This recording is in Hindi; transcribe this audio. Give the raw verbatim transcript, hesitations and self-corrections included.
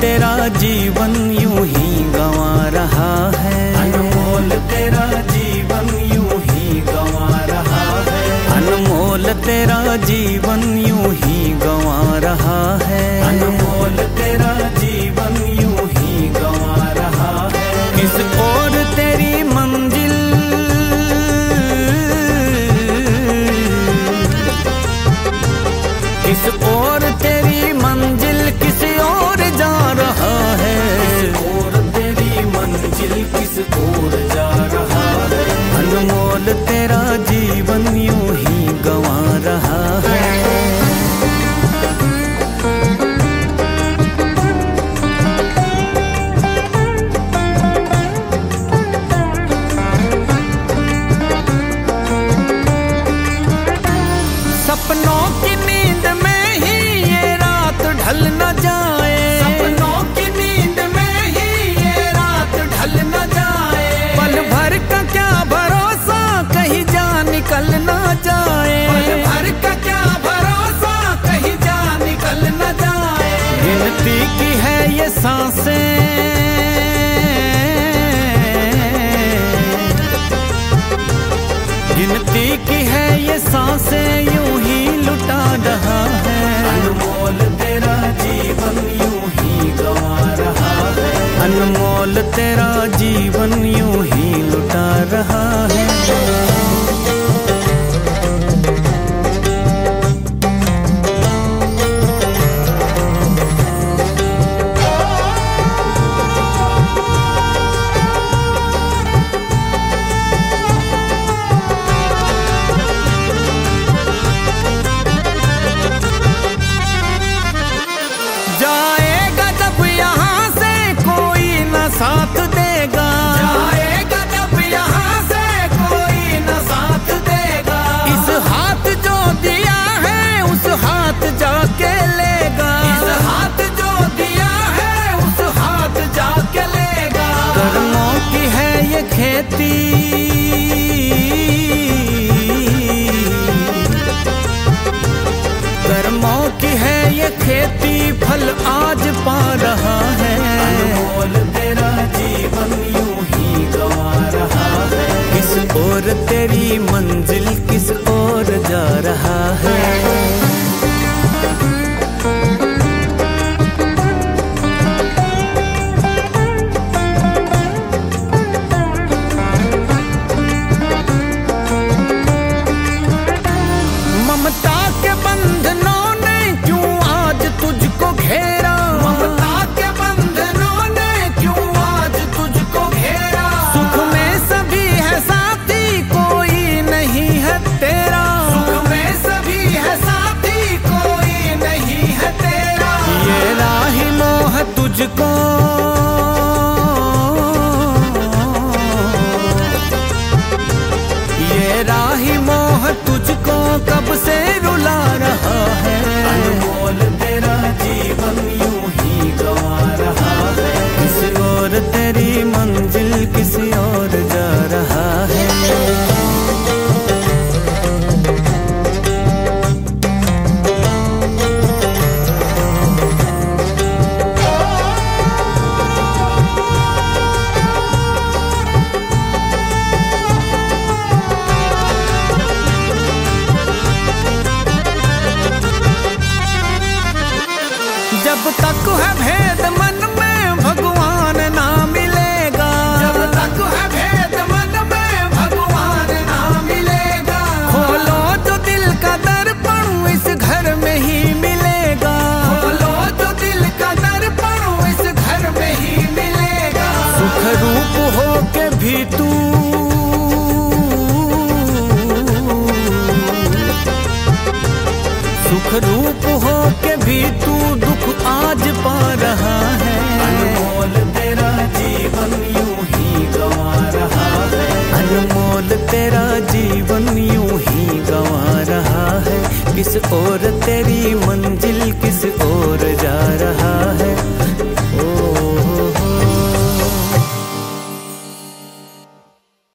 तेरा जीवन यूं ही गंवा रहा है, अनमोल तेरा जीवन यूं ही गंवा रहा है, अनमोल तेरा जीवन यूं ही गंवा रहा है, अनमोल तेरा जीवन यूं ही गंवा रहा है। किस ओर तेरी मंजिल, किस ओर तेरी मंजिल किस ओर जा रहा है, किस ओर तेरी मंजिल किस ओर जा रहा है, अनमोल तेरा जीवन यूं ही गंवा रहा है। सपनों की नींद में ही ये रात ढल न जाए, सपनों की नींद में ही ये रात ढल न जाए, पल भर का क्या भरोसा कहीं जा निकल न जाए, पल भर का क्या भरोसा कहीं जा निकल न जाए। गिनती की है ये सांसें, गिनती की है ये सांसें यूं ही लुटा रहा है, अनमोल तेरा जीवन यूं ही गंवा रहा है, अनमोल तेरा जीवन यूं ही लुटा रहा है। जाएगा जब यहाँ से कोई न साथ देगा, जाएगा जब यहाँ से कोई न साथ देगा, इस हाथ जो दिया है उस हाथ जाके लेगा, इस हाथ जो दिया है उस हाथ जाके लेगा। कर्मों की है ये खेती, कर्मों की है ये खेती, फल आज पा रहा है, अनमोल तेरा जीवन यूं ही गंवा रहा है, किस ओर तेरी मंजिल किस ओर जा रहा है। ममता के बंधनों ने क्यों आज तुझको घेरा, ममता के बंधनों ने क्यों आज तुझको घेरा, सुख में सभी है साथी कोई नहीं है तेरा, सुख में सभी है साथी कोई नहीं है तेरा। ये राही मोह तुझको, ये राही मोह तुझको कब से रुला रहा है, अनमोल तेरा जीवन यूं ही गंवा रहा है, किस ओर तेरी मंजिल किस ओर जा रहा है। जब तक है भेद मन में भगवान ना मिलेगा, जब तक है भेद मन में भगवान ना मिलेगा, खोलो जो दिल का दर्पण इस घर में ही मिलेगा, खोलो जो दिल का दर्पण इस घर में ही मिलेगा। सुख रूप हो के भी तू, सुख रूप हो के भी तू दुख आज पा रहा है, अनमोल तेरा जीवन यूं ही गंवा रहा है, अनमोल तेरा जीवन यूं ही गंवा रहा है, किस ओर तेरी मंजिल